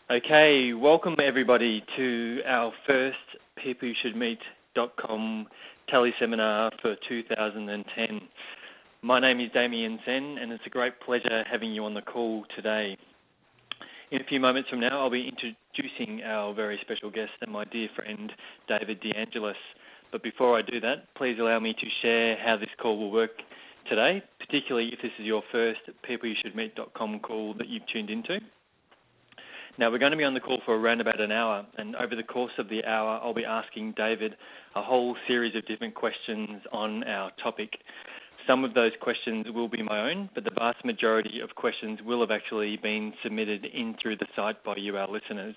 Okay, welcome everybody to our first peopleyoushouldmeet.com teleseminar for 2010. My name is Damien Sen, and it's a great pleasure having you on the call today. In a few moments from now, I'll be introducing our very special guest and my dear friend, David DeAngelis. But before I do that, please allow me to share how this call will work today, particularly if this is your first peopleyoushouldmeet.com call that you've tuned into. Now, we're going to be on the call for around about an hour, and over the course of the hour, I'll be asking David a whole series of different questions on our topic. Some of those questions will be my own, but the vast majority of questions will have actually been submitted in through the site by you, our listeners.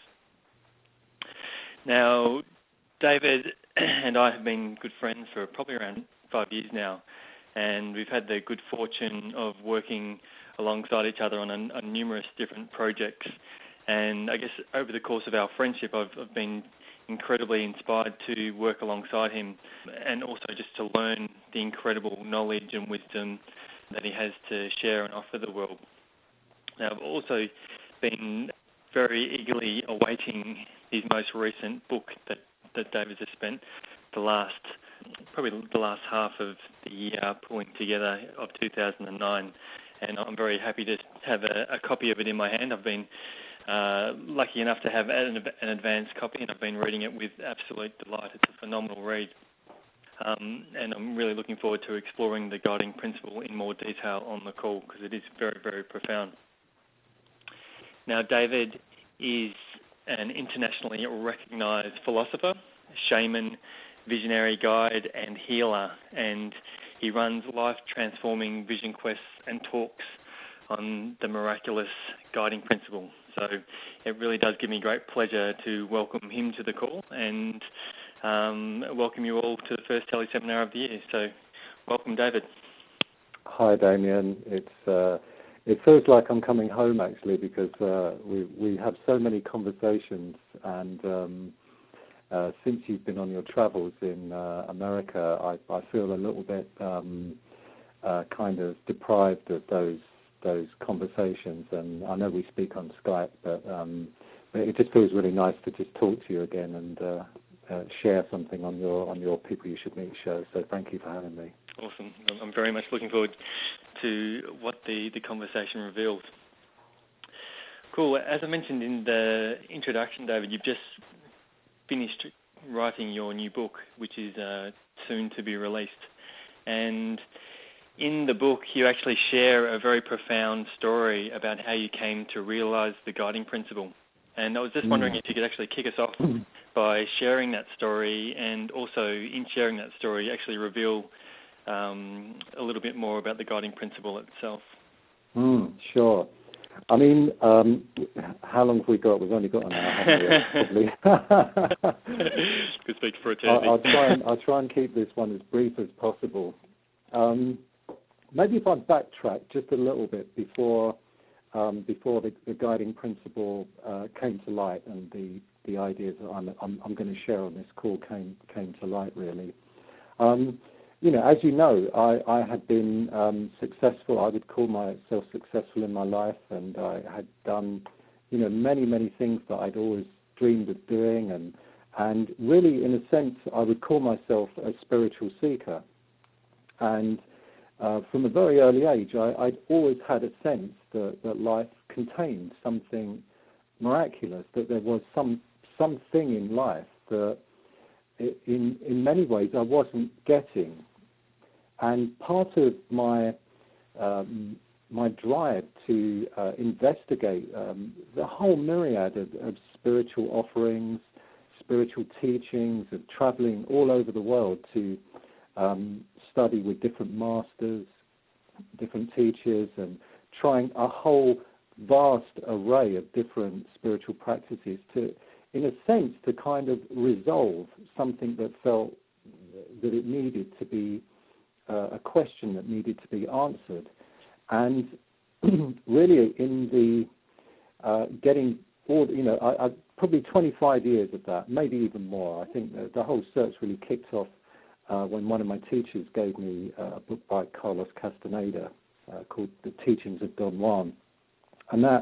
Now, David and I have been good friends for probably around 5 years now, and we've had the good fortune of working alongside each other on numerous different projects. And I guess over the course of our friendship, I've been incredibly inspired to work alongside him and also just to learn the incredible knowledge and wisdom that he has to share and offer the world. Now, I've also been very eagerly awaiting his most recent book that David has spent probably the last half of the year pulling together of 2009. And I'm very happy to have a copy of it in my hand. I've been lucky enough to have an advanced copy, and I've been reading it with absolute delight. It's a phenomenal read. And I'm really looking forward to exploring the guiding principle in more detail on the call because it is very, very profound. Now, David is an internationally recognised philosopher, shaman, visionary guide and healer, and he runs life-transforming vision quests and talks on the miraculous guiding principle. So it really does give me great pleasure to welcome him to the call and welcome you all to the first teleseminar of the year. So welcome, David. Hi, Damien. It feels like I'm coming home, actually, because we have so many conversations, and since you've been on your travels in America, I feel a little bit kind of deprived of those conversations, and I know we speak on Skype, but it just feels really nice to just talk to you again and share something on your People You Should Meet show. So thank you for having me. Awesome. I'm very much looking forward to what the conversation reveals. Cool. As I mentioned in the introduction, David, you've just finished writing your new book, which is soon to be released. And in the book, you actually share a very profound story about how you came to realise the guiding principle. And I was just wondering if you could actually kick us off by sharing that story, and also in sharing that story, actually reveal a little bit more about the guiding principle itself. Sure. I mean, how long have we got? We've only got an hour, haven't we? Probably. Could speak for eternity. I'll try and keep this one as brief as possible. Maybe if I backtrack just a little bit before the guiding principle came to light, and the ideas that I'm going to share on this call came to light, really. As you know, I had been successful. I would call myself successful in my life, and I had done, many, many things that I'd always dreamed of doing, and really, in a sense, I would call myself a spiritual seeker. And from a very early age, I'd always had a sense that life contained something miraculous, that there was something in life that, in many ways, I wasn't getting. And part of my drive to investigate the whole myriad of spiritual offerings, spiritual teachings, of traveling all over the world to study with different masters, different teachers, and trying a whole vast array of different spiritual practices to, in a sense, to kind of resolve something that felt that it needed to be a question that needed to be answered. And really in the getting all, I probably 25 years of that, maybe even more. I think the whole search really kicked off when one of my teachers gave me a book by Carlos Castaneda called The Teachings of Don Juan. And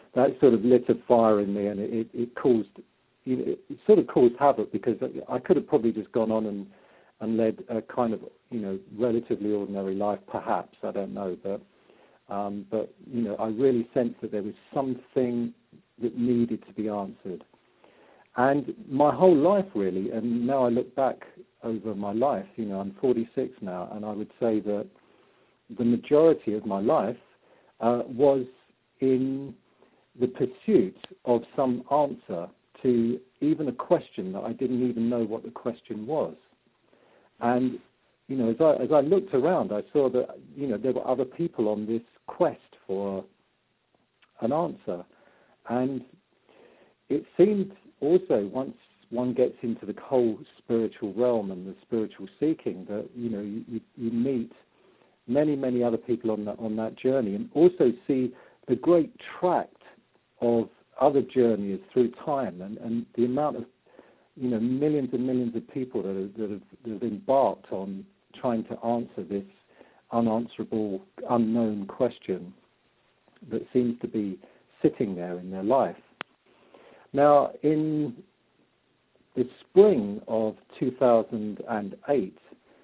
that sort of lit a fire in me, and it caused, it sort of caused havoc, because I could have probably just gone on and led a kind of, relatively ordinary life, perhaps, I don't know, but I really sensed that there was something that needed to be answered. And my whole life, really, and now I look back over my life, I'm 46 now, and I would say that the majority of my life was in the pursuit of some answer to even a question that I didn't even know what the question was. And, as I looked around, I saw that, there were other people on this quest for an answer. And it seemed also, once one gets into the whole spiritual realm and the spiritual seeking, that, you meet many, many other people on that journey, and also see the great tract of other journeys through time, and the amount of, millions and millions of people that have embarked on trying to answer this unanswerable, unknown question that seems to be sitting there in their life. Now, in the spring of 2008,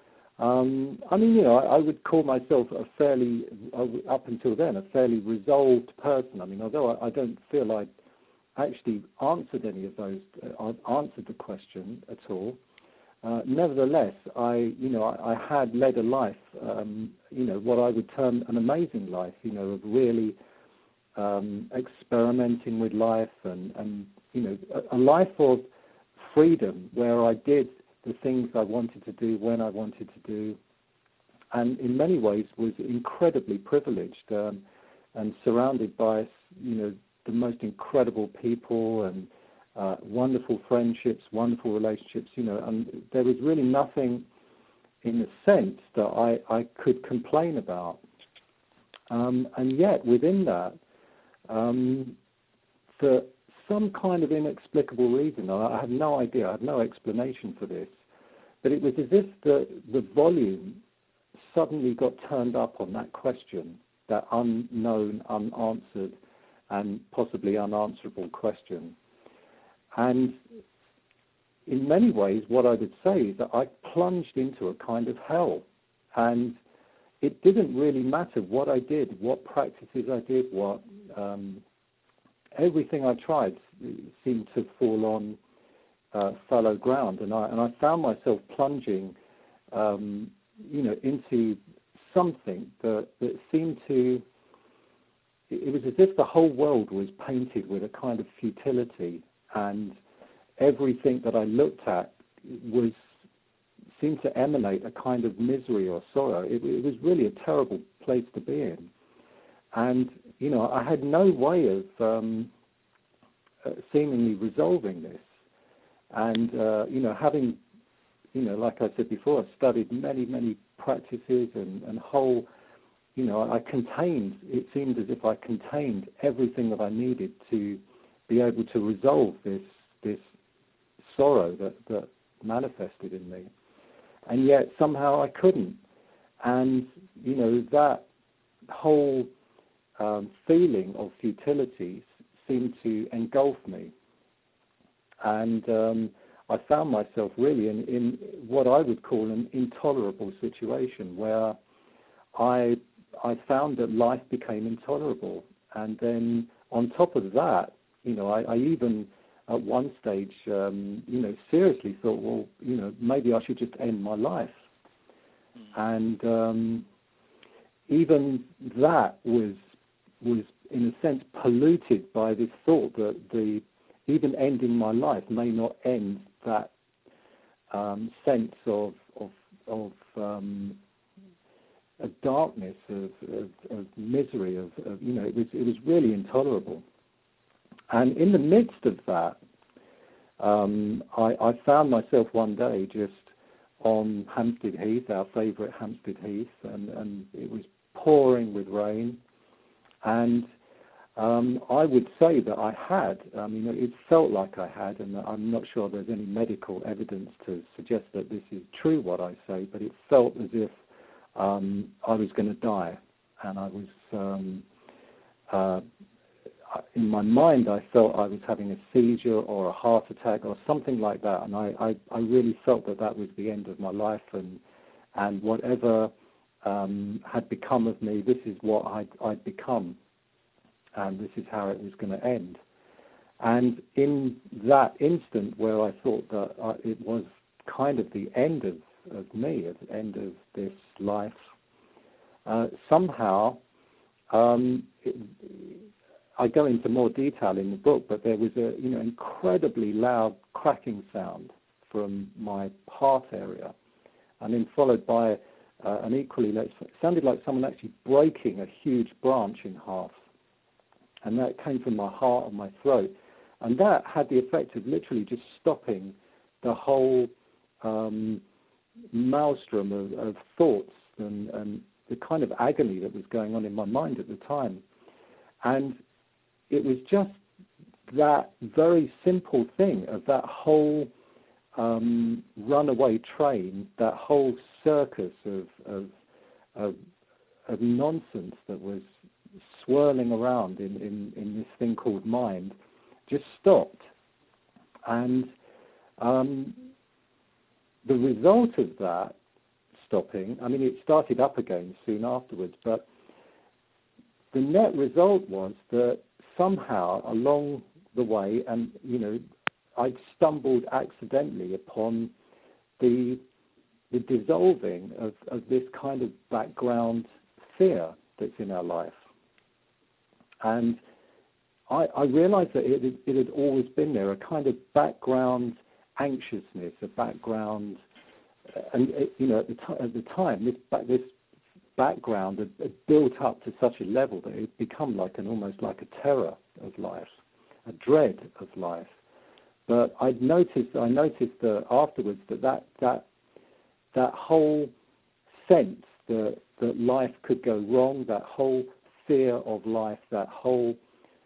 I would call myself up until then, a fairly resolved person. Although I don't feel I actually answered any of those, answered the question at all. Nevertheless, I had led a life, what I would term an amazing life, of really experimenting with life and a life of freedom, where I did the things I wanted to do when I wanted to do, and in many ways was incredibly privileged and surrounded by, the most incredible people and wonderful friendships, wonderful relationships, and there was really nothing, in a sense, that I could complain about. And yet, within that, for some kind of inexplicable reason, I have no idea, I have no explanation for this, but it was as if the volume suddenly got turned up on that question, that unknown, unanswered, and possibly unanswerable question. And in many ways, what I would say is that I plunged into a kind of hell, and it didn't really matter what I did, what practices I did, everything I tried seemed to fall on fallow ground, and I found myself plunging, into something that seemed to. It was as if the whole world was painted with a kind of futility, and everything that I looked at seemed to emanate a kind of misery or sorrow. It was really a terrible place to be in, and I had no way of seemingly resolving this. And having, like I said before, I studied many, many practices and whole. It seemed as if I contained everything that I needed to be able to resolve this sorrow that manifested in me. And yet somehow I couldn't. And, that whole feeling of futility seemed to engulf me. And I found myself really in what I would call an intolerable situation, where I found that life became intolerable. And then on top of that, I even at one stage, seriously thought, well, maybe I should just end my life. And even that was in a sense polluted by this thought that even ending my life may not end that sense of darkness, of misery, it was really intolerable. And in the midst of that, I found myself one day just on Hampstead Heath, our favourite Hampstead Heath, and it was pouring with rain. And I would say that I had, it felt like I had, and I'm not sure there's any medical evidence to suggest that this is true what I say, but it felt as if I was going to die, and I in my mind, I felt I was having a seizure or a heart attack or something like that, and I really felt that was the end of my life, and whatever had become of me, this is what I'd become, and this is how it was going to end. And in that instant where I thought that it was kind of the end of me, at the end of this life, somehow, I go into more detail in the book, but there was a incredibly loud cracking sound from my heart area, and then followed by an equally, it sounded like someone actually breaking a huge branch in half, and that came from my heart and my throat, and that had the effect of literally just stopping the whole maelstrom of thoughts and the kind of agony that was going on in my mind at the time. And it was just that very simple thing of that whole runaway train, that whole circus of nonsense that was swirling around in this thing called mind, just stopped. And the result of that stopping, I mean, it started up again soon afterwards, but the net result was that somehow along the way, and I stumbled accidentally upon the dissolving of this kind of background fear that's in our life. And I realized that it had always been there, a kind of background anxiousness, a background, and at the time, this background had built up to such a level that it had become almost like a terror of life, a dread of life. But I noticed that afterwards that whole sense that life could go wrong, that whole fear of life, that whole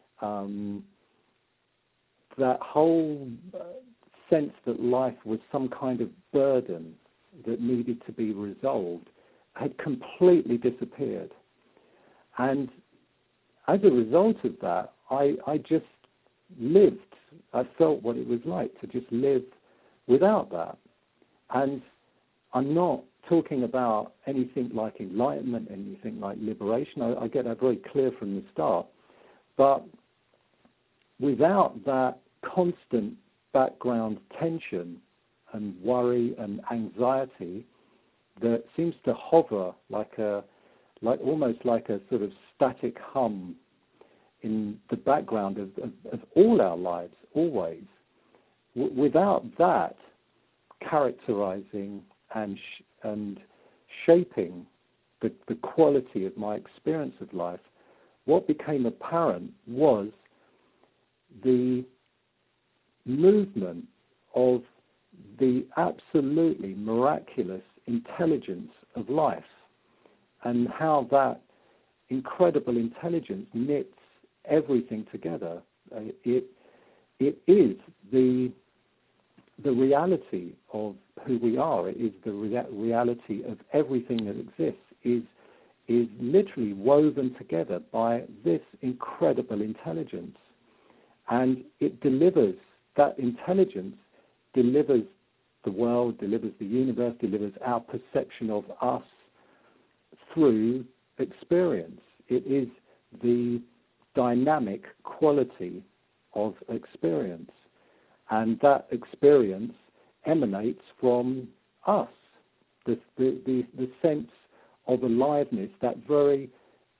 sense that life was some kind of burden that needed to be resolved, had completely disappeared. And as a result of that, I just lived. I felt what it was like to just live without that. And I'm not talking about anything like enlightenment, anything like liberation. I get that very clear from the start. But without that constant background tension and worry and anxiety that seems to hover almost like a sort of static hum in the background of all our lives, always. Without that characterizing and shaping the quality of my experience of life, what became apparent was the movement of the absolutely miraculous intelligence of life, and how that incredible intelligence knits everything together. It is the reality of who we are. It is the reality of everything that exists. Is literally woven together by this incredible intelligence, and it delivers. That intelligence delivers the world, delivers the universe, delivers our perception of us through experience. It is the dynamic quality of experience, and that experience emanates from us. The sense of aliveness, that very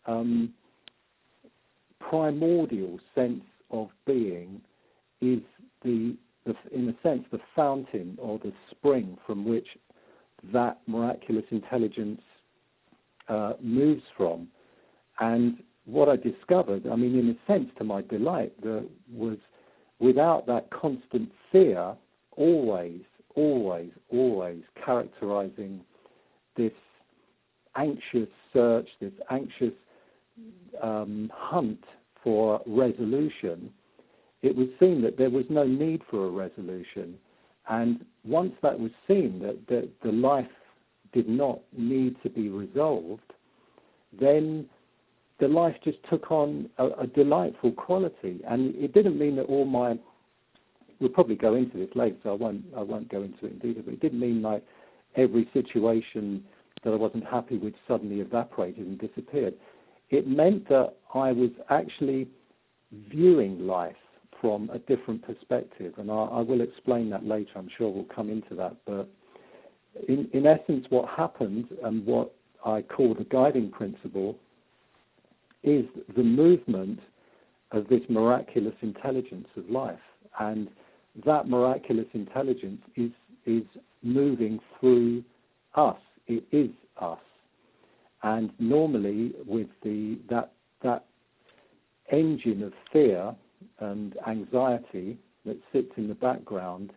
primordial sense of being, is in a sense, the fountain or the spring from which that miraculous intelligence moves from. And what I discovered, I mean, in a sense, to my delight, was without that constant fear, always characterizing this anxious search, this anxious hunt for resolution, it was seen that there was no need for a resolution. And once that was seen, that the life did not need to be resolved, then the life just took on a delightful quality. And it didn't mean that all my, we'll probably go into this later, so I won't go into it in detail, but it didn't mean like every situation that I wasn't happy with suddenly evaporated and disappeared. It meant that I was actually viewing life from a different perspective, and I will explain that later. I'm sure we'll come into that. But in essence, what happened and what I call the guiding principle is the movement of this miraculous intelligence of life. And that miraculous intelligence is moving through us. It is us. And normally with that engine of fear and anxiety that sits in the background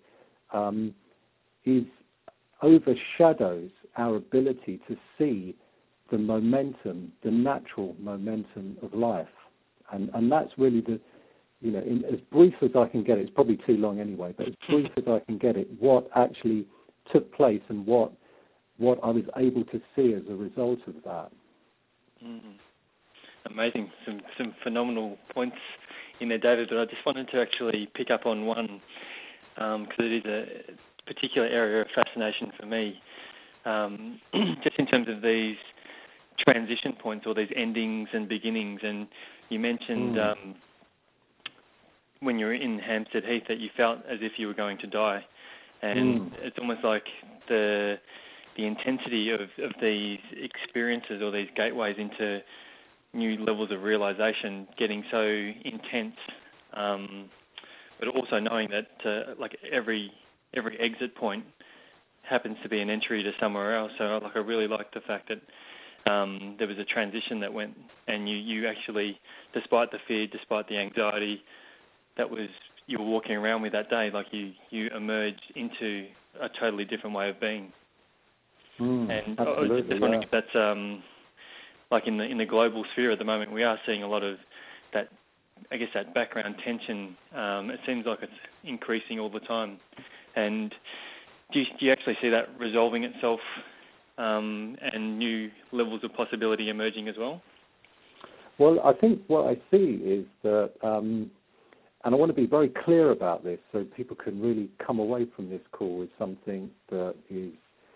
overshadows our ability to see the momentum, the natural momentum of life. And that's really as brief as I can get it, it's probably too long anyway, but as brief as I can get it, what actually took place and what I was able to see as a result of that. Amazing. Some phenomenal points in there, David, but I just wanted to actually pick up on one, because it is a particular area of fascination for me, just in terms of these transition points or these endings and beginnings. And you mentioned when you were in Hampstead Heath that you felt as if you were going to die, and it's almost like the intensity of these experiences or these gateways into new levels of realization getting so intense, but also knowing that like every exit point happens to be an entry to somewhere else. So I really like the fact that there was a transition that went, and you actually, despite the fear, despite the anxiety that was you were walking around with that day, like you emerged into a totally different way of being. And I was just wondering if that's like in the global sphere at the moment, we are seeing a lot of that, I guess, that background tension. It seems like it's increasing all the time. And do you actually see that resolving itself and new levels of possibility emerging as well? Well, I think what I see is that, and I want to be very clear about this so people can really come away from this call with something that is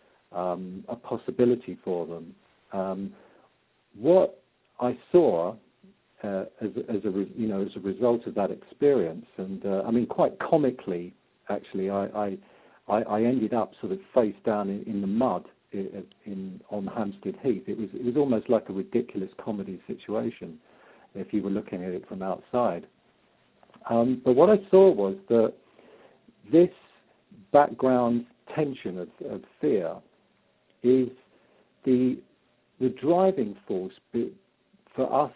a possibility for them. What I saw as a result of that experience, and I mean, quite comically, actually, I ended up sort of face down in the mud on Hampstead Heath. It was almost like a ridiculous comedy situation if you were looking at it from outside. But what I saw was that this background tension of fear is the driving force for us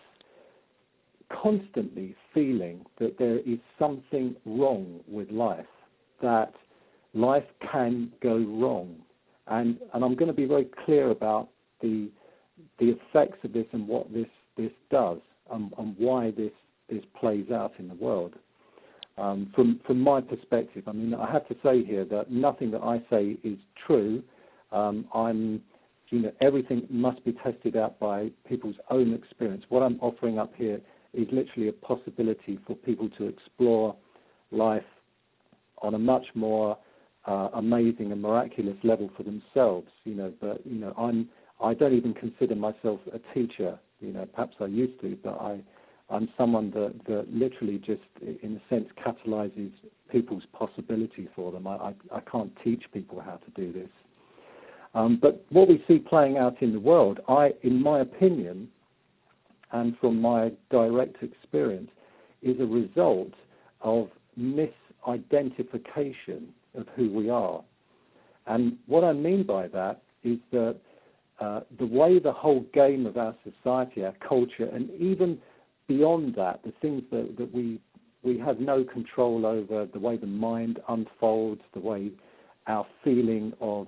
constantly feeling that there is something wrong with life, that life can go wrong. And I'm going to be very clear about the effects of this and what this does and why this plays out in the world. From my perspective, I mean, I have to say here that nothing that I say is true. Everything must be tested out by people's own experience. What I'm offering up here is literally a possibility for people to explore life on a much more amazing and miraculous level for themselves. But I don't even consider myself a teacher. Perhaps I used to, but I'm someone that literally just, in a sense, catalyzes people's possibility for them. I can't teach people how to do this. But what we see playing out in the world, in my opinion, and from my direct experience, is a result of misidentification of who we are. And what I mean by that is that the way the whole game of our society, our culture, and even beyond that, the things that we have no control over, the way the mind unfolds, the way our feeling of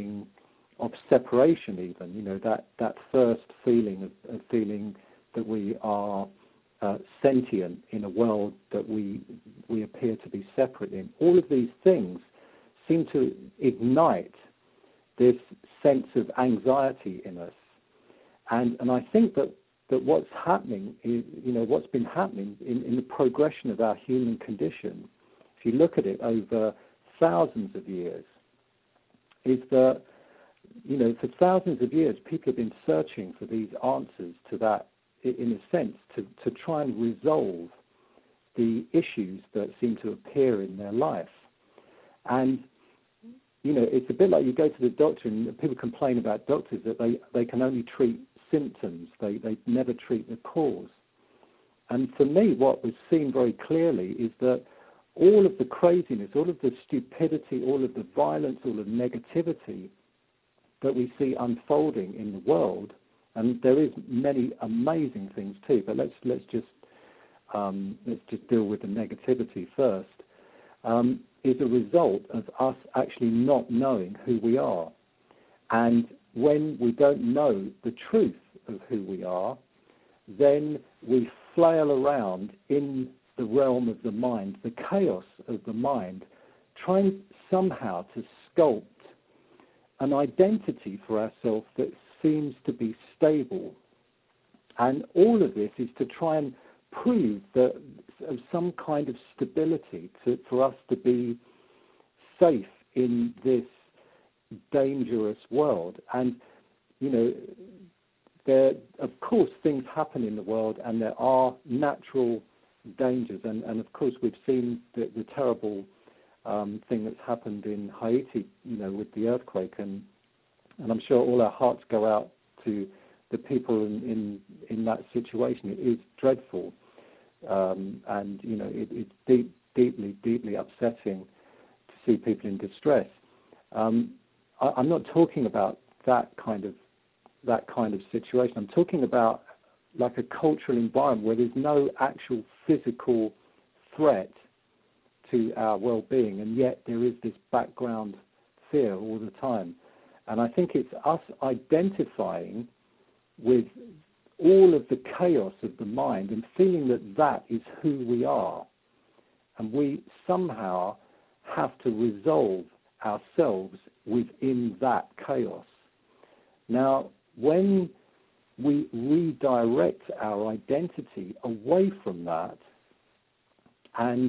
separation even, that first feeling of feeling that we are sentient in a world that we appear to be separate in. All of these things seem to ignite this sense of anxiety in us. And I think that that what's happening is, what's been happening in the progression of our human condition, if you look at it over thousands of years, is that, for thousands of years, people have been searching for these answers to that, in a sense, to try and resolve the issues that seem to appear in their life. And, it's a bit like you go to the doctor and people complain about doctors that they can only treat symptoms. They never treat the cause. And for me, what was seen very clearly is that all of the craziness, all of the stupidity, all of the violence, all of the negativity that we see unfolding in the world, and there is many amazing things too, but let's just deal with the negativity first, is a result of us actually not knowing who we are. And when we don't know the truth of who we are, then we flail around in the realm of the mind, the chaos of the mind, trying somehow to sculpt an identity for ourselves that seems to be stable. And all of this is to try and prove that of some kind of stability for us to be safe in this dangerous world. And, there, of course, things happen in the world and there are natural dangers. And of course, we've seen the terrible thing that's happened in Haiti, with the earthquake. And I'm sure all our hearts go out to the people in that situation. It is dreadful. And, it's deeply upsetting to see people in distress. I'm not talking about that kind of situation. I'm talking about like a cultural environment where there's no actual physical threat to our well-being, and yet there is this background fear all the time. And I think it's us identifying with all of the chaos of the mind and feeling that is who we are. And we somehow have to resolve ourselves within that chaos. Now, when we redirect our identity away from that, and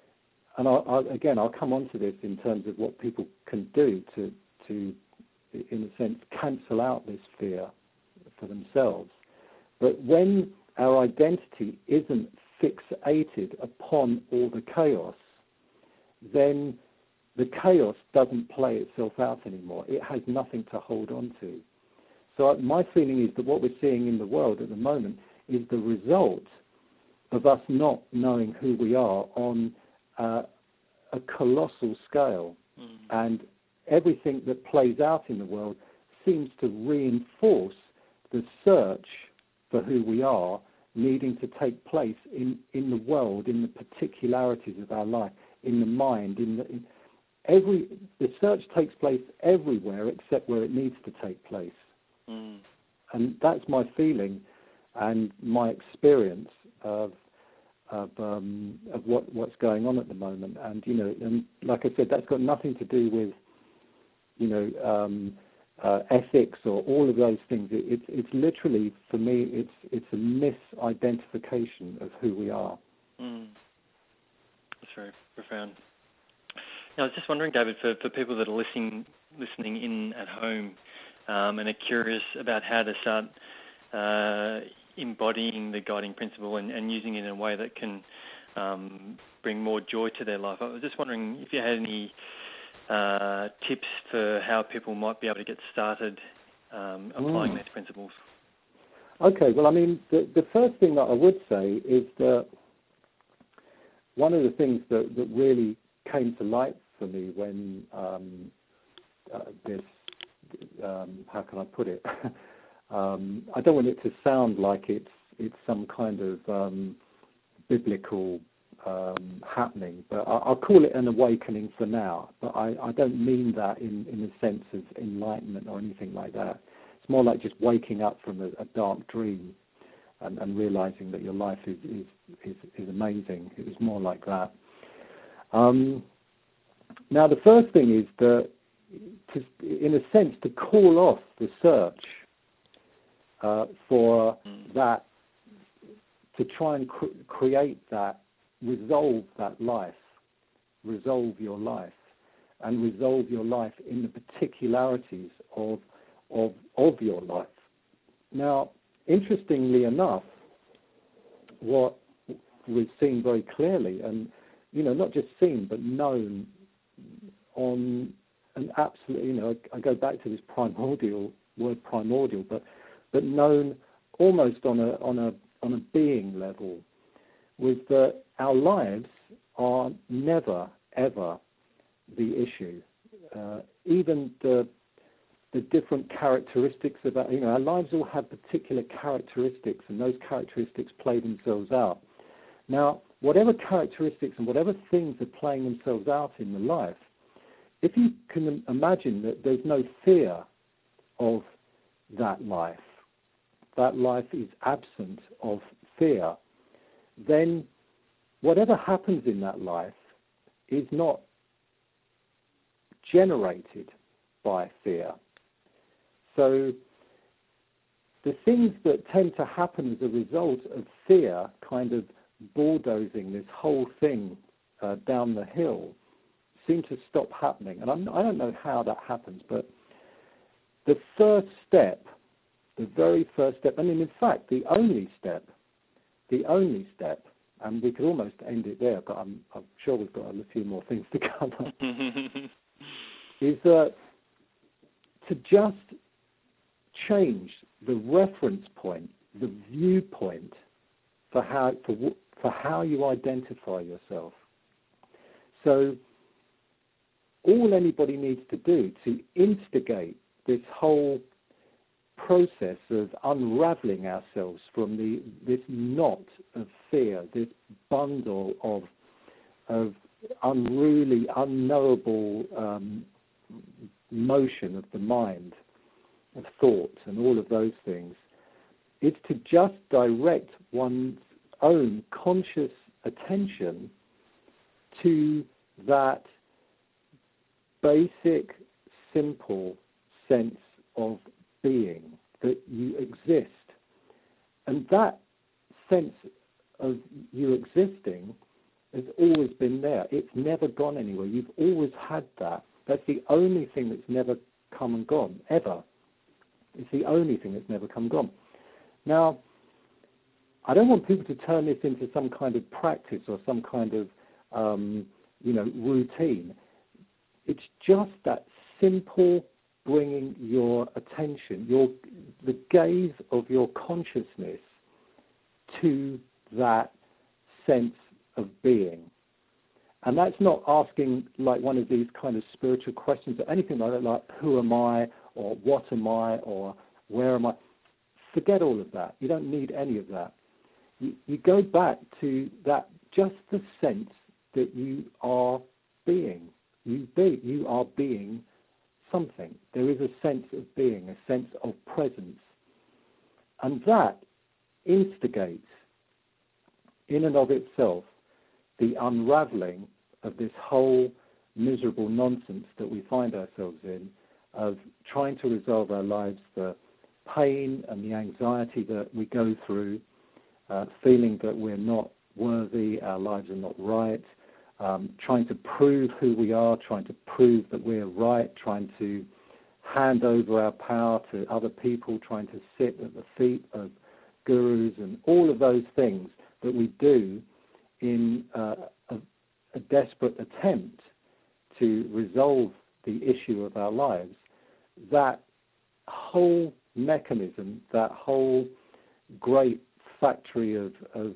I'll come on to this in terms of what people can do to in a sense, cancel out this fear for themselves. But when our identity isn't fixated upon all the chaos, then the chaos doesn't play itself out anymore. It has nothing to hold on to. So my feeling is that what we're seeing in the world at the moment is the result of us not knowing who we are on a colossal scale. And everything that plays out in the world seems to reinforce the search for who we are needing to take place in the world, in the particularities of our life, in the mind, the search takes place everywhere except where it needs to take place. And that's my feeling and my experience of what's going on at the moment. And and like I said, that's got nothing to do with ethics or all of those things. It's literally, for me, it's a misidentification of who we are. That's very profound. Now, I was just wondering, David, for people that are listening in at home and are curious about how to start embodying the guiding principle and using it in a way that can bring more joy to their life, I was just wondering if you had any tips for how people might be able to get started applying these principles. Okay, well, I mean, the first thing that I would say is that one of the things that really came to light for me when this, how can I put it? I don't want it to sound like it's some kind of biblical happening, but I'll call it an awakening for now. But I don't mean that in the sense of enlightenment or anything like that. It's more like just waking up from a dark dream and realizing that your life is amazing. It was more like that. Now, the first thing is in a sense, to call off the search for that, to try and create that, resolve that life, resolve your life, and resolve your life in the particularities of your life. Now, interestingly enough, what we've seen very clearly, and not just seen but known on an absolute, I go back to this word primordial, but known almost on a being level, was that our lives are never ever the issue. Even the different characteristics of our lives all have particular characteristics, and those characteristics play themselves out. Now, whatever characteristics and whatever things are playing themselves out in the life, if you can imagine that there's no fear of that life is absent of fear, then whatever happens in that life is not generated by fear. So the things that tend to happen as a result of fear kind of bulldozing this whole thing down the hill seem to stop happening. And I don't know how that happens, but the first step, the very first step, I mean, in fact, the only step, and we could almost end it there, but I'm sure we've got a few more things to cover, is to just change the reference point, the viewpoint for how you identify yourself. So all anybody needs to do to instigate this whole process of unraveling ourselves from this knot of fear, this bundle of unruly, unknowable motion of the mind, of thought, and all of those things, is to just direct one's own conscious attention to that basic, simple sense of being, that you exist. And that sense of you existing has always been there. It's never gone anywhere. You've always had that. That's the only thing that's never come and gone, ever. It's the only thing that's never come and gone. Now, I don't want people to turn this into some kind of practice or some kind of, routine. It's just that simple bringing your attention, the gaze of your consciousness to that sense of being. And that's not asking like one of these kind of spiritual questions or anything like that, like who am I, or what am I, or where am I? Forget all of that. You don't need any of that. You go back to that, just the sense that you are being. You are being something. There is a sense of being, a sense of presence. And that instigates, in and of itself, the unraveling of this whole miserable nonsense that we find ourselves in, of trying to resolve our lives, the pain and the anxiety that we go through, feeling that we're not worthy, our lives are not right, trying to prove who we are, trying to prove that we're right, trying to hand over our power to other people, trying to sit at the feet of gurus, and all of those things that we do in a desperate attempt to resolve the issue of our lives. That whole mechanism, that whole great factory of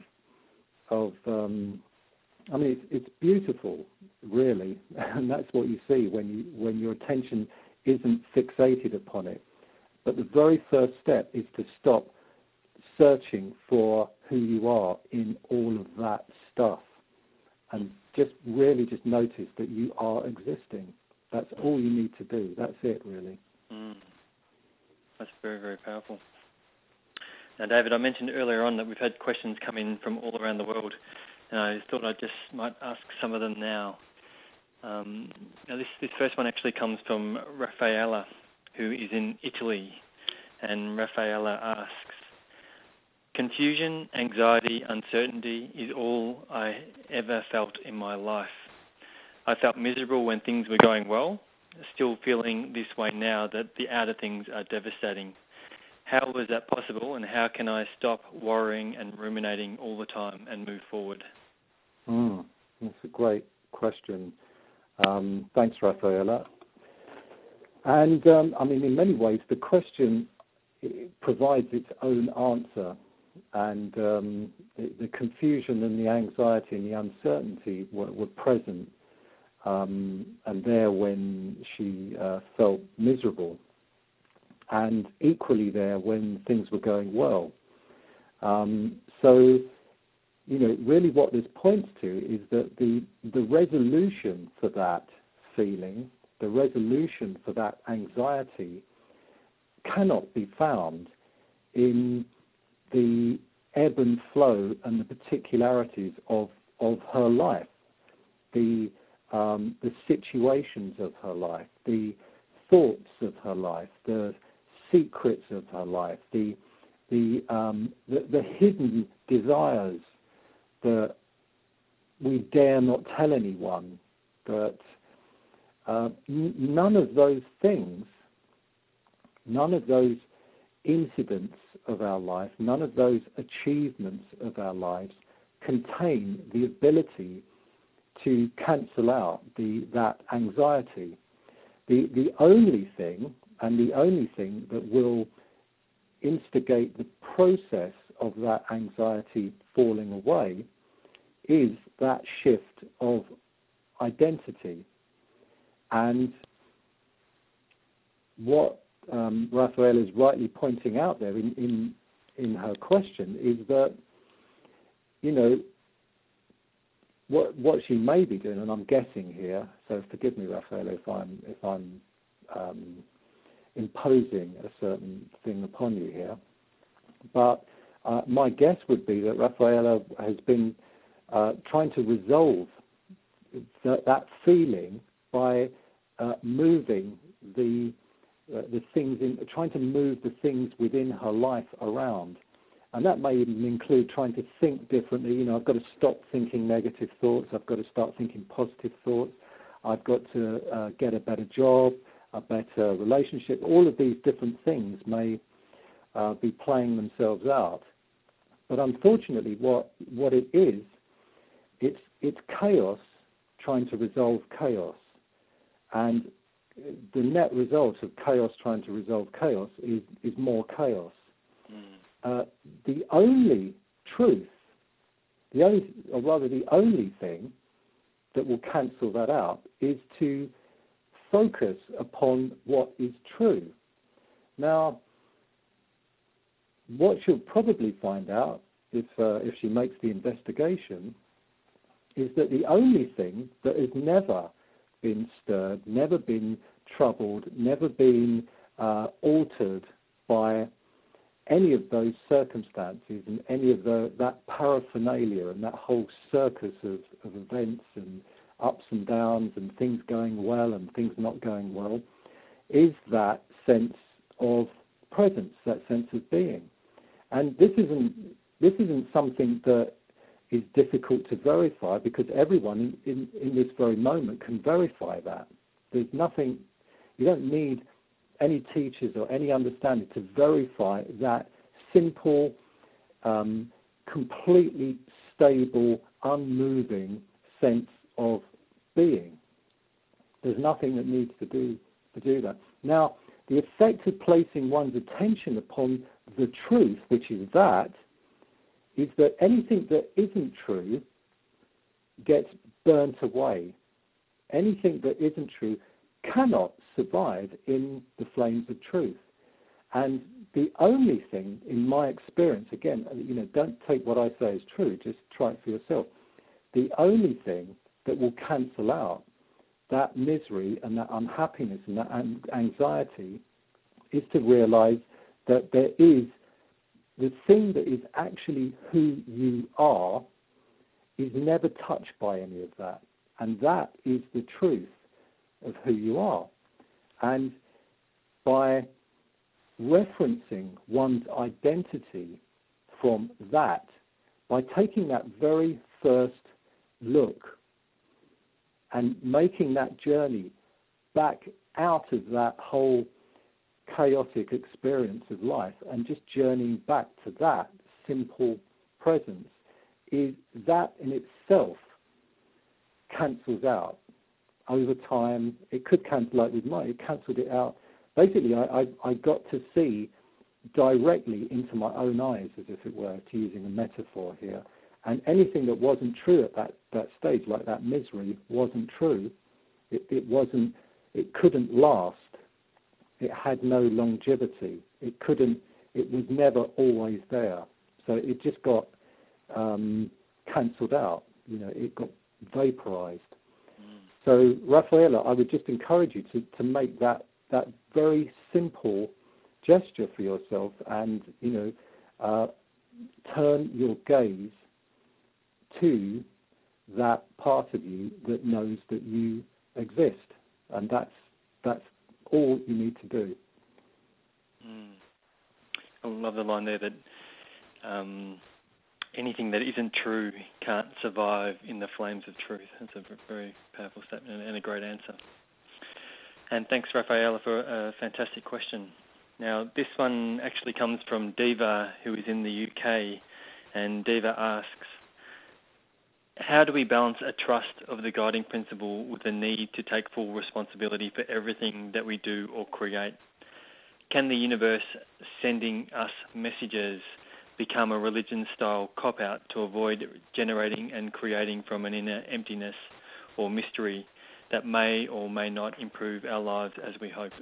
it's beautiful, really, and that's what you see when your attention isn't fixated upon it. But the very first step is to stop searching for who you are in all of that stuff, and just notice that you are existing. That's all you need to do. That's it, really. That's very, very powerful. Now, David, I mentioned earlier on that we've had questions come in from all around the world, and I thought I just might ask some of them now. Now, this first one actually comes from Raffaella, who is in Italy, and Rafaela asks, confusion, anxiety, uncertainty is all I ever felt in my life. I felt miserable when things were going well, still feeling this way now that the outer things are devastating. How was that possible, and how can I stop worrying and ruminating all the time and move forward? That's a great question. Thanks, Rafaela. And, in many ways, the question provides its own answer. And the confusion and the anxiety and the uncertainty were present and there when she felt miserable, and equally there when things were going well. So, really what this points to is that the resolution for that feeling, the resolution for that anxiety cannot be found in the ebb and flow and the particularities of her life, the situations of her life, the thoughts of her life, the secrets of her life, the hidden desires that we dare not tell anyone, that none of those things, none of those incidents of our life, none of those achievements of our lives contain the ability to cancel out that anxiety. The only thing, and the only thing that will instigate the process of that anxiety falling away is that shift of identity. And what Rafaela is rightly pointing out there in her question is that, what she may be doing, and I'm guessing here, so forgive me, Rafaela, if I'm imposing a certain thing upon you here, but my guess would be that Rafaela has been trying to resolve that feeling by moving the things trying to move the things within her life around. And that may even include trying to think differently. I've got to stop thinking negative thoughts. I've got to start thinking positive thoughts. I've got to get a better job, a better relationship. All of these different things may be playing themselves out. But unfortunately, what it is, it's chaos trying to resolve chaos. And the net result of chaos trying to resolve chaos is more chaos. The only truth, the only thing that will cancel that out is to focus upon what is true. Now, what she'll probably find out if she makes the investigation is that the only thing that has never been stirred, never been troubled, never been altered by any of those circumstances and any of that paraphernalia and that whole circus of events and ups and downs and things going well and things not going well, is that sense of presence, that sense of being. And this isn't something that is difficult to verify, because everyone in this very moment can verify that. There's nothing, you don't need any teachers or any understanding to verify that simple, completely stable, unmoving sense of being. There's nothing that needs to do that. Now, the effect of placing one's attention upon the truth, which is that anything that isn't true gets burnt away. Anything that isn't true cannot survive in the flames of truth. And the only thing, in my experience, again, don't take what I say as true, just try it for yourself. The only thing that will cancel out that misery and that unhappiness and that anxiety is to realize that there is the thing that is actually who you are is never touched by any of that. And that is the truth of who you are. And by referencing one's identity from that, by taking that very first look and making that journey back out of that whole chaotic experience of life and just journeying back to that simple presence, is that in itself cancels out over time. It could cancel out with mine. It cancelled it out. Basically, I got to see directly into my own eyes, as if it were, to using a metaphor here. And anything that wasn't true at that stage, like that misery, wasn't true. It wasn't. It couldn't last. It had no longevity. It couldn't. It was never always there. So it just got cancelled out. It got vaporized. So, Rafaela, I would just encourage you to make that very simple gesture for yourself, and turn your gaze to that part of you that knows that you exist, and that's all you need to do. I love the line there that anything that isn't true can't survive in the flames of truth. That's a very powerful statement and a great answer. And thanks, Rafaela, for a fantastic question. Now, this one actually comes from Diva, who is in the UK, and Diva asks, how do we balance a trust of the guiding principle with the need to take full responsibility for everything that we do or create? Can the universe sending us messages become a religion-style cop-out to avoid generating and creating from an inner emptiness or mystery that may or may not improve our lives as we hope?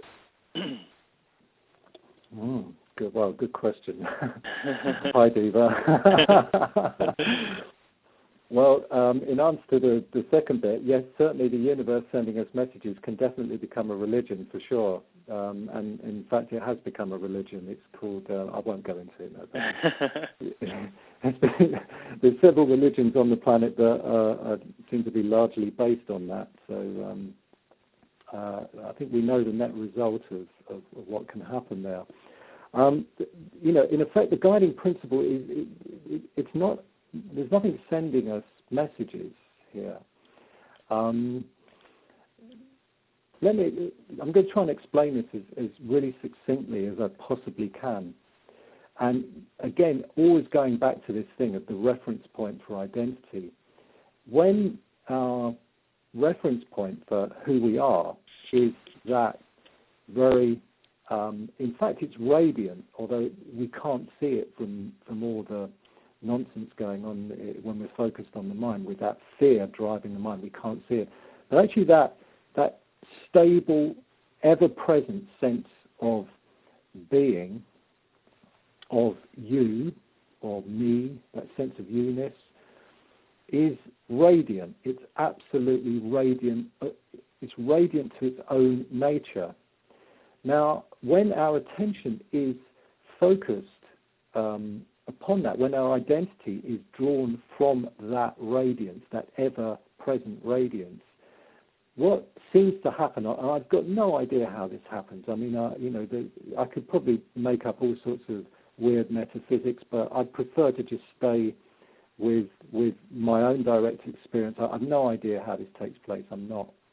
Good question. Hi, Diva. Well, in answer to the second bit, yes, certainly the universe sending us messages can definitely become a religion, for sure. And in fact, it has become a religion. It's called, I won't go into it. No, there's several religions on the planet that seem to be largely based on that. So I think we know the net result of what can happen there. In effect, the guiding principle is it's not. There's nothing sending us messages here. I'm going to try and explain this as really succinctly as I possibly can. And again, always going back to this thing of the reference point for identity. When our reference point for who we are is that very, in fact, it's radiant, although we can't see it from all the nonsense going on when we're focused on the mind, with that fear driving the mind. We can't see it. But actually that stable, ever-present sense of being, of you, or me, that sense of you-ness, is radiant. It's absolutely radiant. It's radiant to its own nature. Now, when our attention is focused upon that, when our identity is drawn from that radiance, that ever-present radiance, what seems to happen, and I've got no idea how this happens. I mean, I could probably make up all sorts of weird metaphysics, but I'd prefer to just stay with my own direct experience. I have no idea how this takes place. I'm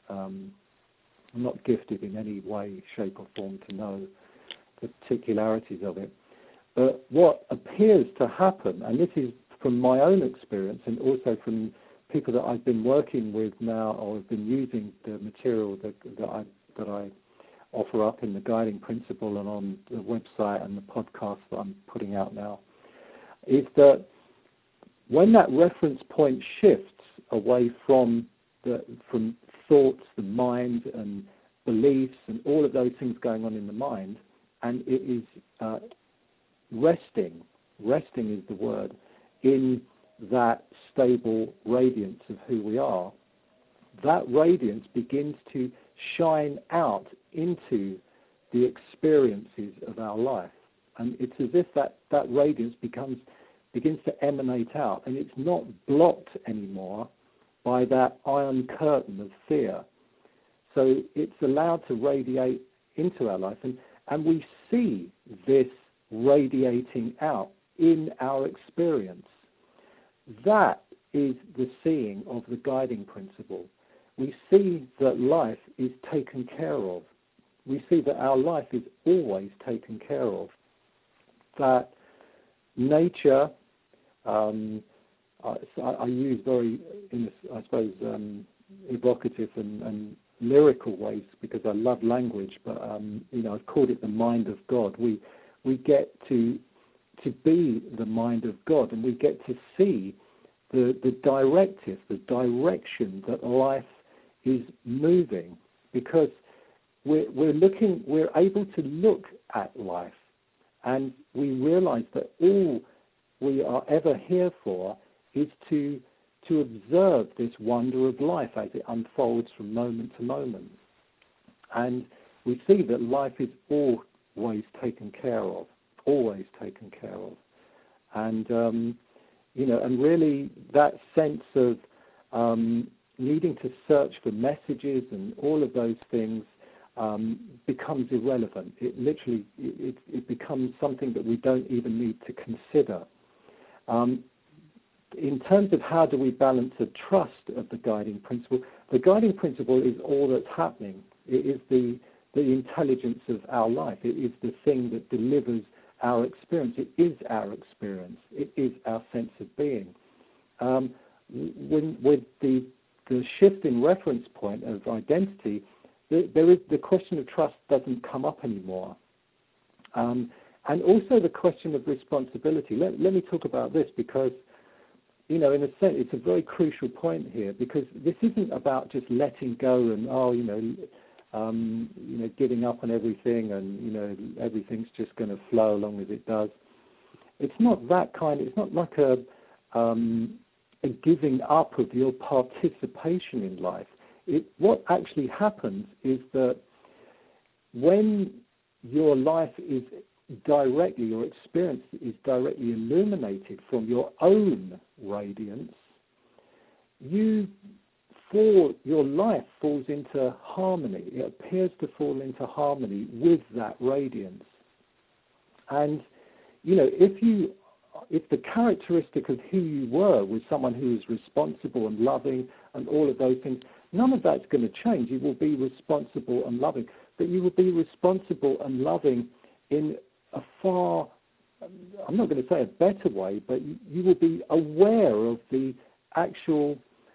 not gifted in any way, shape, or form to know the particularities of it. But what appears to happen, and this is from my own experience and also from people that I've been working with now, or have been using the material that I offer up in the guiding principle and on the website and the podcast that I'm putting out now, is that when that reference point shifts away from thoughts, the mind, and beliefs, and all of those things going on in the mind, and it is resting is the word, in that stable radiance of who we are, that radiance begins to shine out into the experiences of our life. And it's as if that radiance begins to emanate out, and it's not blocked anymore by that iron curtain of fear. So it's allowed to radiate into our life. and we see this radiating out in our experience. That is the seeing of the guiding principle. We see that life is taken care of. We see that our life is always taken care of. That nature, I use very, I suppose, evocative and lyrical ways because I love language, but I've called it the mind of God. We get to be the mind of God, and we get to see the directive, the direction that life is moving, because we're able to look at life, and we realize that all we are ever here for is to observe this wonder of life as it unfolds from moment to moment. And we see that life is always taken care of, always taken care of. And, and really that sense of needing to search for messages and all of those things becomes irrelevant. It literally, it becomes something that we don't even need to consider. In terms of how do we balance the trust of the guiding principle is all that's happening. It is the intelligence of our life. It is the thing that delivers our experience. It is our experience. It is our sense of being. With the shift in reference point of identity, the question of trust doesn't come up anymore. And also the question of responsibility. Let me talk about this because, in a sense, it's a very crucial point here, because this isn't about just letting go and, giving up on everything and, everything's just going to flow along as it does. It's not that kind. It's not like a giving up of your participation in life. What actually happens is that when your life is directly, your experience is directly illuminated from your own radiance, your life falls into harmony. It appears to fall into harmony with that radiance. And, if the characteristic of who you were was someone who is responsible and loving and all of those things, none of that's going to change. You will be responsible and loving, but you will be responsible and loving in a far, I'm not going to say a better way, but you will be aware of the actual,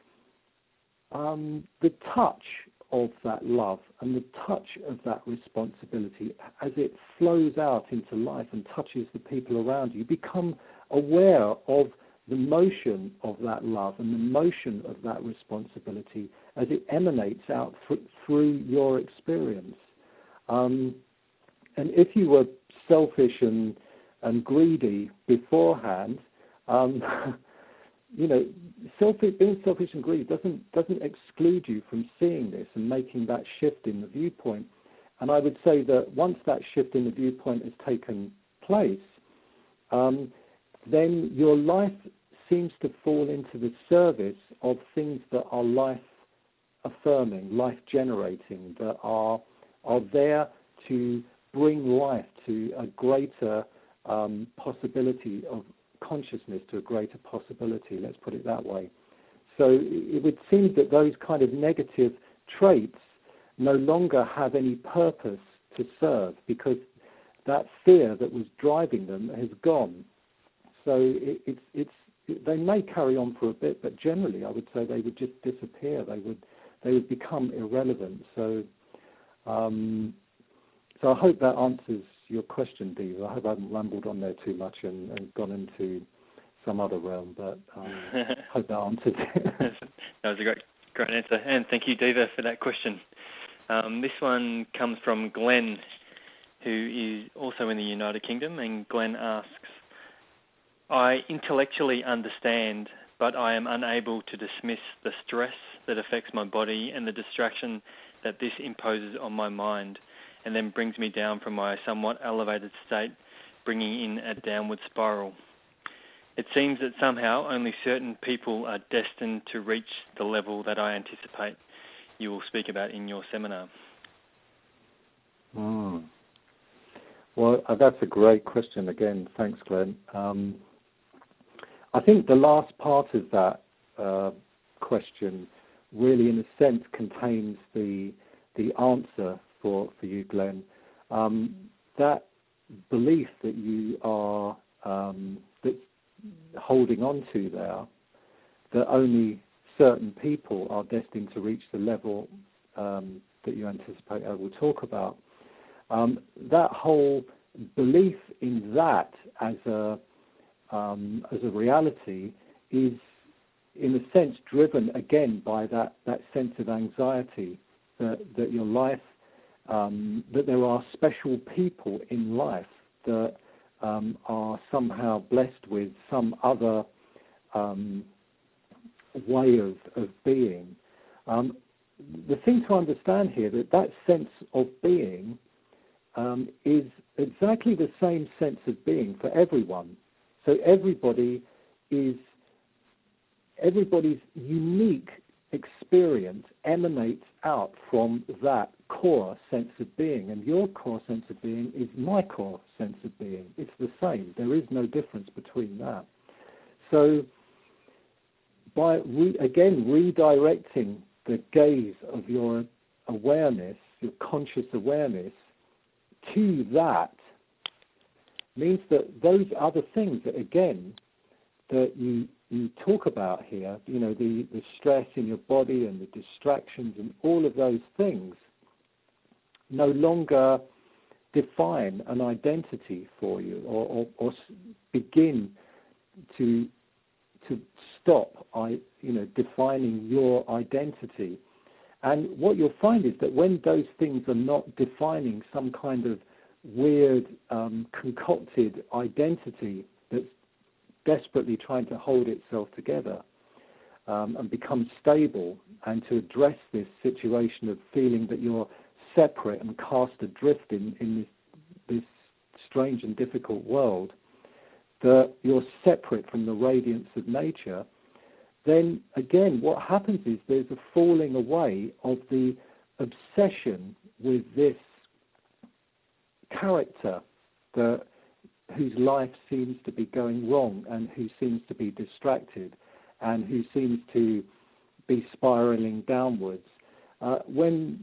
the touch of that love and the touch of that responsibility as it flows out into life and touches the people around you. You become aware of the motion of that love and the motion of that responsibility as it emanates out through your experience. And if you were selfish and greedy beforehand, being selfish and greedy doesn't exclude you from seeing this and making that shift in the viewpoint. And I would say that once that shift in the viewpoint has taken place, then your life seems to fall into the service of things that are life-affirming, life-generating, that are there to bring life to a greater possibility of consciousness, to a greater possibility, let's put it that way. So it would seem that those kind of negative traits no longer have any purpose to serve, because that fear that was driving them has gone. So they may carry on for a bit, but generally I would say they would just disappear. They would become irrelevant. So I hope that answers your question, Diva. I hope I haven't rambled on there too much and gone into some other realm, but I hope that answered it. That was a great answer, and thank you, Diva, for that question. This one comes from Glenn, who is also in the United Kingdom, and Glenn asks, I intellectually understand, but I am unable to dismiss the stress that affects my body and the distraction that this imposes on my mind, and then brings me down from my somewhat elevated state, bringing in a downward spiral. It seems that somehow only certain people are destined to reach the level that I anticipate you will speak about in your seminar. Well, that's a great question again. Thanks, Glenn. I think the last part of that question really, in a sense, contains the answer for you, Glenn. That belief that you are that holding on to there, that only certain people are destined to reach the level that you anticipate I will talk about. That whole belief in that as a reality is, in a sense, driven again by that sense of anxiety that your life, that there are special people in life that are somehow blessed with some other way of being. The thing to understand here, that sense of being is exactly the same sense of being for everyone. So everybody's unique experience emanates out from that core sense of being, and your core sense of being is my core sense of being. It's the same. There is no difference between that. So by redirecting the gaze of your awareness, your conscious awareness, to that means that those other things that, again, that you talk about here, the stress in your body and the distractions and all of those things no longer define an identity for you or begin to stop defining your identity. And what you'll find is that when those things are not defining some kind of weird concocted identity that's desperately trying to hold itself together and become stable, and to address this situation of feeling that you're separate and cast adrift in this strange and difficult world, that you're separate from the radiance of nature, then again what happens is there's a falling away of the obsession with this character whose life seems to be going wrong and who seems to be distracted and who seems to be spiraling downwards. When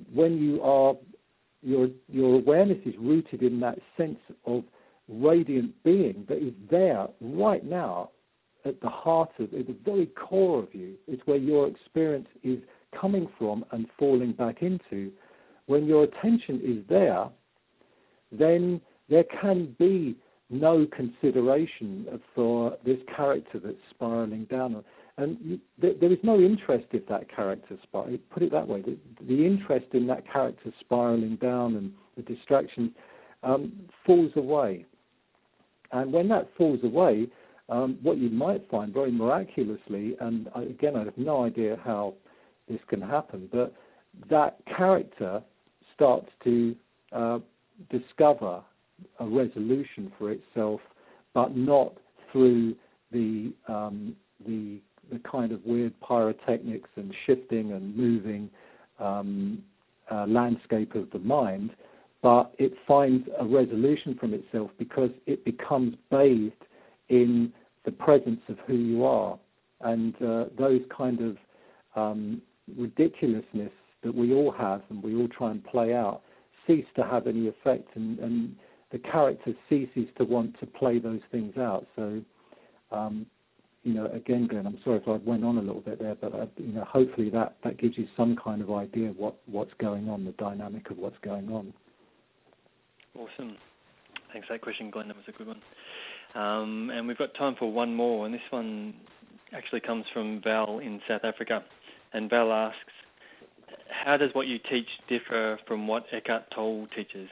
your awareness is rooted in that sense of radiant being that is there right now at the heart of, at the very core of you, it's where your experience is coming from and falling back into. When your attention is there, then there can be no consideration for this character that's spiraling down. And there is no interest if that character spirals. Put it that way, the interest in that character spiraling down and the distraction falls away. And when that falls away, what you might find very miraculously, and again, I have no idea how this can happen, but that character starts to discover a resolution for itself, but not through the kind of weird pyrotechnics and shifting and moving landscape of the mind, but it finds a resolution from itself because it becomes bathed in the presence of who you are. And those kind of ridiculousness that we all have and we all try and play out cease to have any effect, and the character ceases to want to play those things out. So, again, Glenn, I'm sorry if I went on a little bit there, but hopefully that gives you some kind of idea of what's going on, the dynamic of what's going on. Awesome. Thanks for that question, Glenn. That was a good one. And we've got time for one more, and this one actually comes from Val in South Africa. And Val asks, how does what you teach differ from what Eckhart Tolle teaches?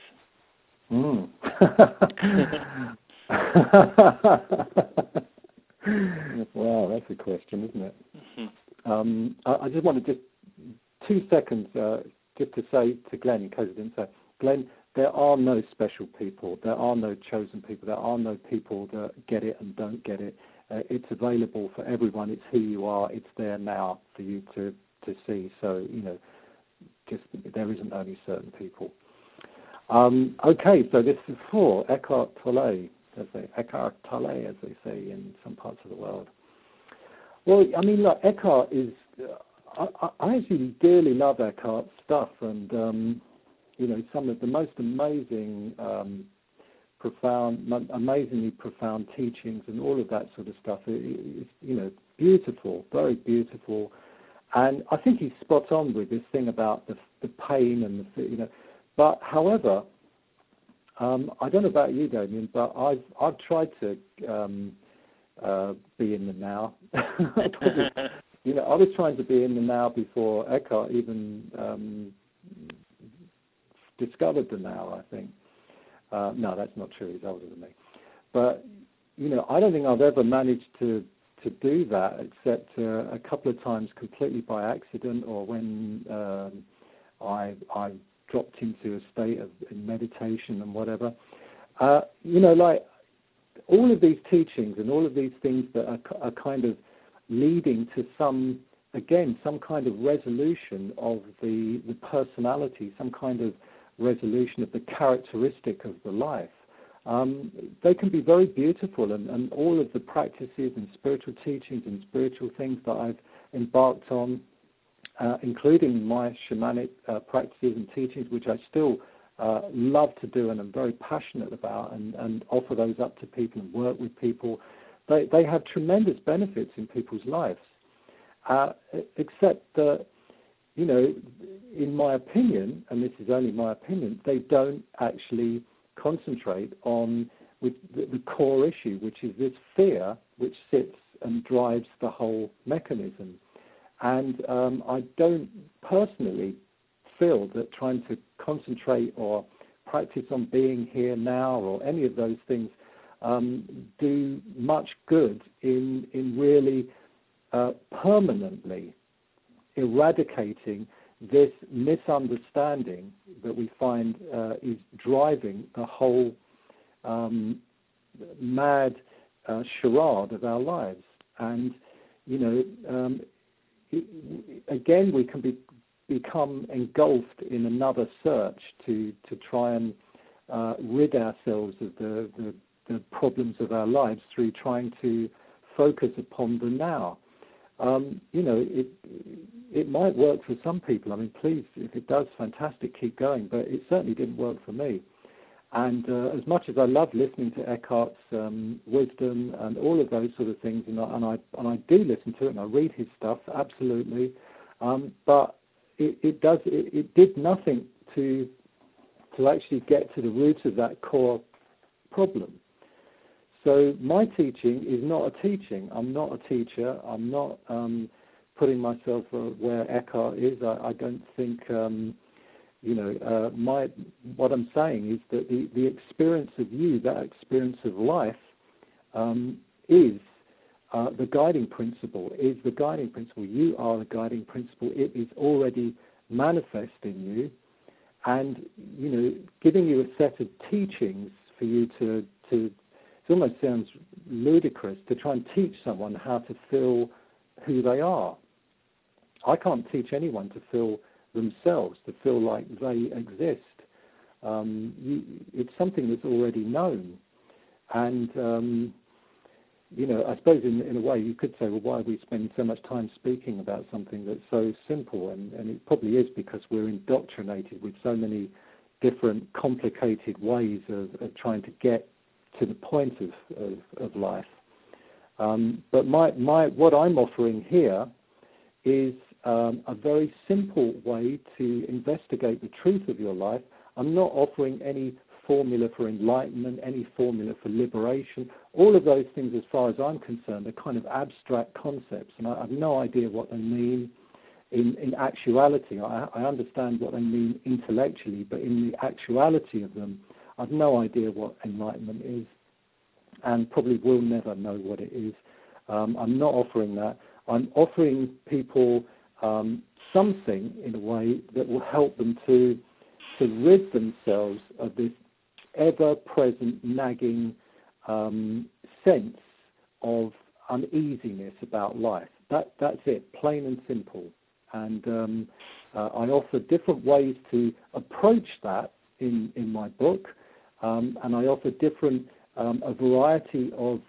Wow, that's a question, isn't it? Mm-hmm. I just wanted 2 seconds just to say to Glenn, in case I didn't say, Glenn, there are no special people. There are no chosen people. There are no people that get it and don't get it. It's available for everyone. It's who you are. It's there now for you to see. So, just there isn't only certain people. Okay, so this is for Eckhart Tolle, as they say in some parts of the world. Well, I mean, look, Eckhart is. I actually dearly love Eckhart's stuff, and some of the most amazing, amazingly profound teachings, and all of that sort of stuff. It's beautiful, very beautiful, and I think he's spot on with this thing about the pain and the. But however, I don't know about you, Damien, but I've tried to be in the now. I was trying to be in the now before Eckhart even discovered the now, I think. No, that's not true. He's older than me. But, I don't think I've ever managed to do that except a couple of times completely by accident, or when I dropped into a state of meditation and whatever. Like all of these teachings and all of these things that are kind of leading to some kind of resolution of the personality, some kind of resolution of the characteristic of the life. They can be very beautiful, and all of the practices and spiritual teachings and spiritual things that I've embarked on, including my shamanic practices and teachings, which I still love to do and I'm very passionate about, and offer those up to people and work with people. They have tremendous benefits in people's lives, except that, in my opinion, and this is only my opinion, they don't actually concentrate on with the core issue, which is this fear which sits and drives the whole mechanism. And I don't personally feel that trying to concentrate or practice on being here now or any of those things do much good in really permanently eradicating this misunderstanding that we find is driving the whole mad charade of our lives. And, again, we can become engulfed in another search to try and rid ourselves of the problems of our lives through trying to focus upon the now. It might work for some people. I mean, please, if it does, fantastic, keep going. But it certainly didn't work for me. And as much as I love listening to Eckhart's wisdom and all of those sort of things, and I do listen to it and I read his stuff, absolutely. But it did nothing to actually get to the root of that core problem. So my teaching is not a teaching. I'm not a teacher. I'm not putting myself where Eckhart is. I don't think, what I'm saying is that the experience of you, that experience of life, is the guiding principle, is the guiding principle. You are the guiding principle. It is already manifest in you. And, giving you a set of teachings for you to it almost sounds ludicrous to try and teach someone how to feel who they are. I can't teach anyone to feel themselves, to feel like they exist. It's something that's already known. And, I suppose in a way you could say, well, why are we spending so much time speaking about something that's so simple? And it probably is because we're indoctrinated with so many different complicated ways of trying to get to the point of life. But what I'm offering here is a very simple way to investigate the truth of your life. I'm not offering any formula for enlightenment, any formula for liberation. All of those things, as far as I'm concerned, are kind of abstract concepts, and I have no idea what they mean in actuality. I understand what they mean intellectually, but in the actuality of them, I've no idea what enlightenment is, and probably will never know what it is. I'm not offering that. I'm offering people something, in a way, that will help them to rid themselves of this ever-present nagging sense of uneasiness about life. That's it, plain and simple. And I offer different ways to approach that in my book, and I offer a variety of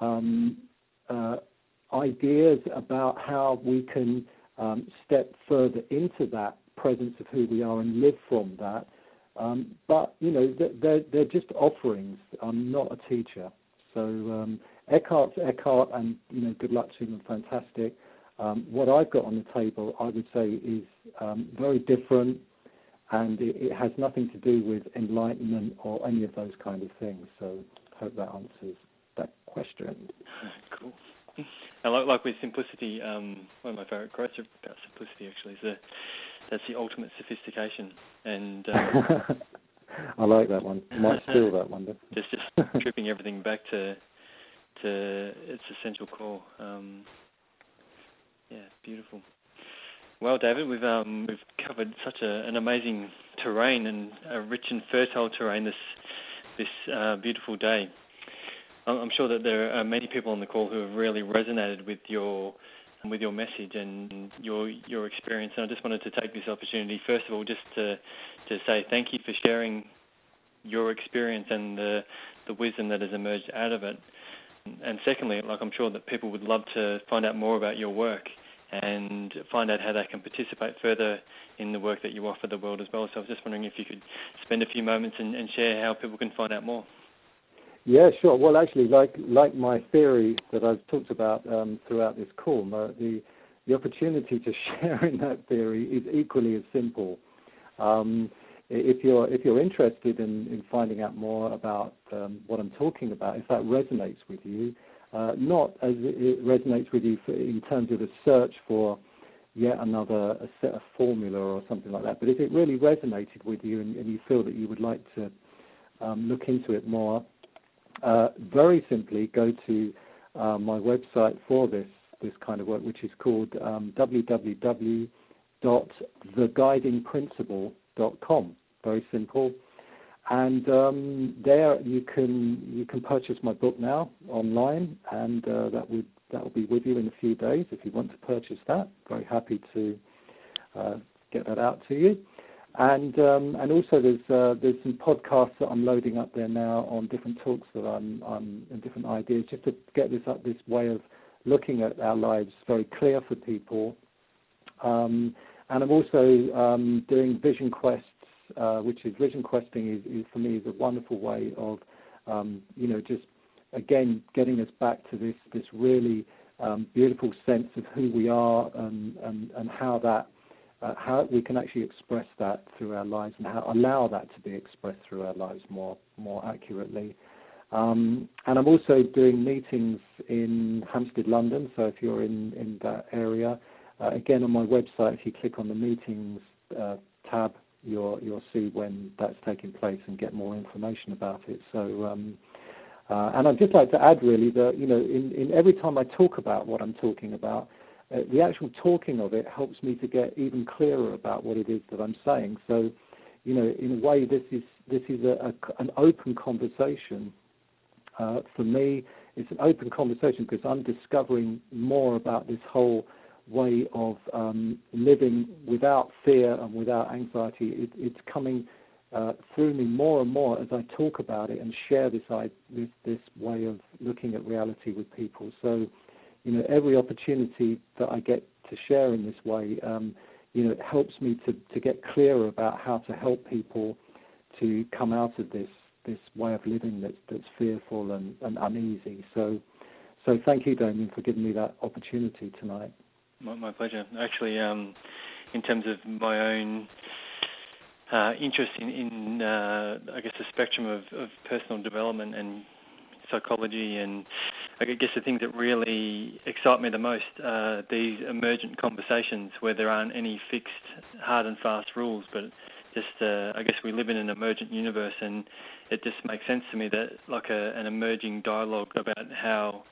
ideas about how we can step further into that presence of who we are and live from that. But they're just offerings. I'm not a teacher. So Eckhart's Eckhart, and good luck to him, and fantastic. What I've got on the table, I would say, is very different, and it has nothing to do with enlightenment or any of those kind of things. So I hope that answers that question. Cool. And like with simplicity, one of my favourite quotes about simplicity actually is that's the ultimate sophistication. And I like that one. I might steal that one. Just stripping everything back to its essential core. Beautiful. Well, David, we've covered such an amazing terrain and a rich and fertile terrain this beautiful day. I'm sure that there are many people on the call who have really resonated with your message and your experience. And I just wanted to take this opportunity, first of all, just to say thank you for sharing your experience and the wisdom that has emerged out of it. And secondly, I'm sure that people would love to find out more about your work and find out how they can participate further in the work that you offer the world as well. So I was just wondering if you could spend a few moments and share how people can find out more. Yeah, sure. Well, actually, like my theory that I've talked about throughout this call, the opportunity to share in that theory is equally as simple. If you're interested in finding out more about what I'm talking about, if that resonates with you, not as it resonates with you in terms of a search for yet another a set of formula or something like that, but if it really resonated with you and you feel that you would like to look into it more, very simply go to my website for this kind of work, which is called www.theguidingprinciple.com. Very simple. And there you can purchase my book now online, and that will be with you in a few days if you want to purchase that. Very happy to get that out to you. And also there's some podcasts that I'm loading up there now on different talks that I'm and different ideas, just to get this way of looking at our lives very clear for people. And I'm also doing Vision Quests, which is Vision Questing is for me is a wonderful way of just again getting us back to this really beautiful sense of who we are and how we can actually express that through our lives and how allow that to be expressed through our lives more accurately. And I'm also doing meetings in Hampstead, London. So if you're in that area, again on my website, if you click on the meetings tab, you'll see when that's taking place and get more information about it. So, and I'd just like to add really that in every time I talk about what I'm talking about, the actual talking of it helps me to get even clearer about what it is that I'm saying. So, in a way, this is an open conversation. For me, it's an open conversation because I'm discovering more about this whole way of living without fear and without anxiety. It's coming through me more and more as I talk about it and share this way of looking at reality with people. So, every opportunity that I get to share in this way, it helps me to get clearer about how to help people to come out of this way of living that's fearful and uneasy. So thank you, Damien, for giving me that opportunity tonight. My pleasure. Actually, in terms of my own interest in I guess, the spectrum of personal development and psychology, and I guess the things that really excite me the most are these emergent conversations where there aren't any fixed, hard and fast rules, but just I guess we live in an emergent universe, and it just makes sense to me that an emerging dialogue about how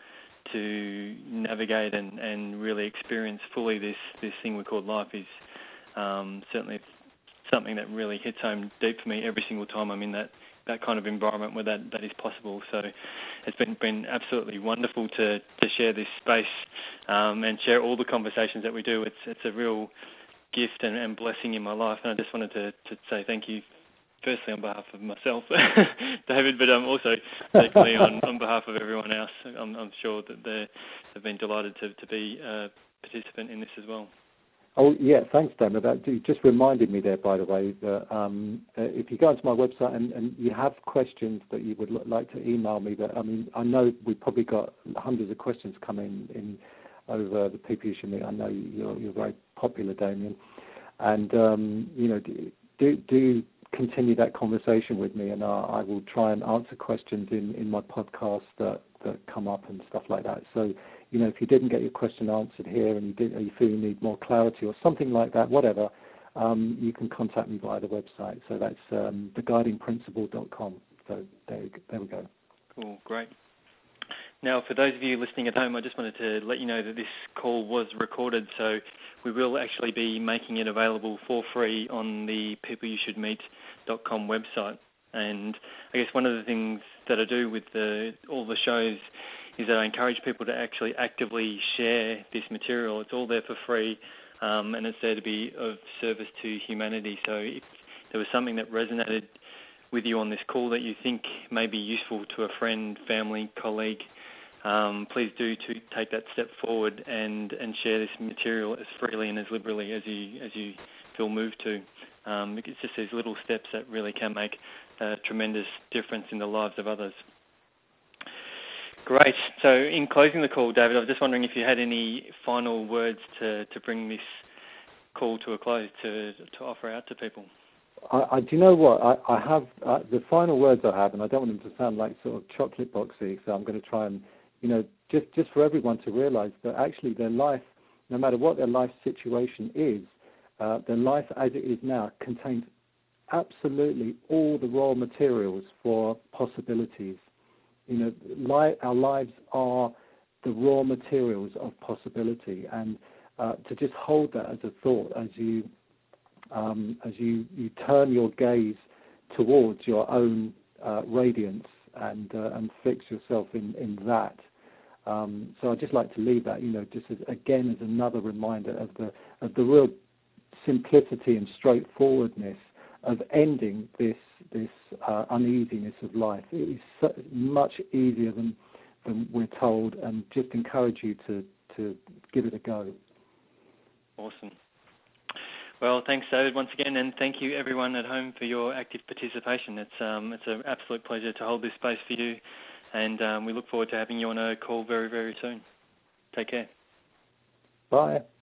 to navigate and really experience fully this thing we call life is certainly something that really hits home deep for me every single time I'm in that kind of environment where that is possible. So it's been absolutely wonderful to share this space and share all the conversations that we do. It's a real gift and blessing in my life, and I just wanted to say thank you firstly on behalf of myself, David, but also secondly on behalf of everyone else. I'm sure that they've been delighted to be a participant in this as well. Oh, yeah, thanks, Damon. That just reminded me there, by the way, that if you go onto my website and you have questions that you would like to email me, I know we've probably got hundreds of questions coming in over the PPU should meet. I know you're very popular, Damien. And, do continue that conversation with me, and I will try and answer questions in my podcast that come up and stuff like that. So, if you didn't get your question answered here and you feel you need more clarity or something like that, whatever, you can contact me via the website. So that's theguidingprinciple.com. So there we go. Cool, great. Now, for those of you listening at home, I just wanted to let you know that this call was recorded, so we will actually be making it available for free on the peopleyoushouldmeet.com website. And I guess one of the things that I do with all the shows is that I encourage people to actually actively share this material. It's all there for free, and it's there to be of service to humanity. So if there was something that resonated with you on this call that you think may be useful to a friend, family, colleague, please do to take that step forward and share this material as freely and as liberally as you feel moved to. It's just these little steps that really can make a tremendous difference in the lives of others. Great. So in closing the call, David, I was just wondering if you had any final words to bring this call to a close, to offer out to people. Do you know what? I have the final words I have, and I don't want them to sound like sort of chocolate boxy, so I'm going to try and, just for everyone to realise that actually their life, no matter what their life situation is, their life as it is now contains absolutely all the raw materials for possibilities. Our lives are the raw materials of possibility, and to just hold that as a thought as you turn your gaze towards your own radiance and fix yourself in that. So I'd just like to leave that, just as another reminder of the real simplicity and straightforwardness of ending this uneasiness of life. It is so much easier than we're told, and just encourage you to give it a go. Awesome. Well, thanks, David, once again, and thank you, everyone at home, for your active participation. It's an absolute pleasure to hold this space for you, and we look forward to having you on a call very, very soon. Take care. Bye.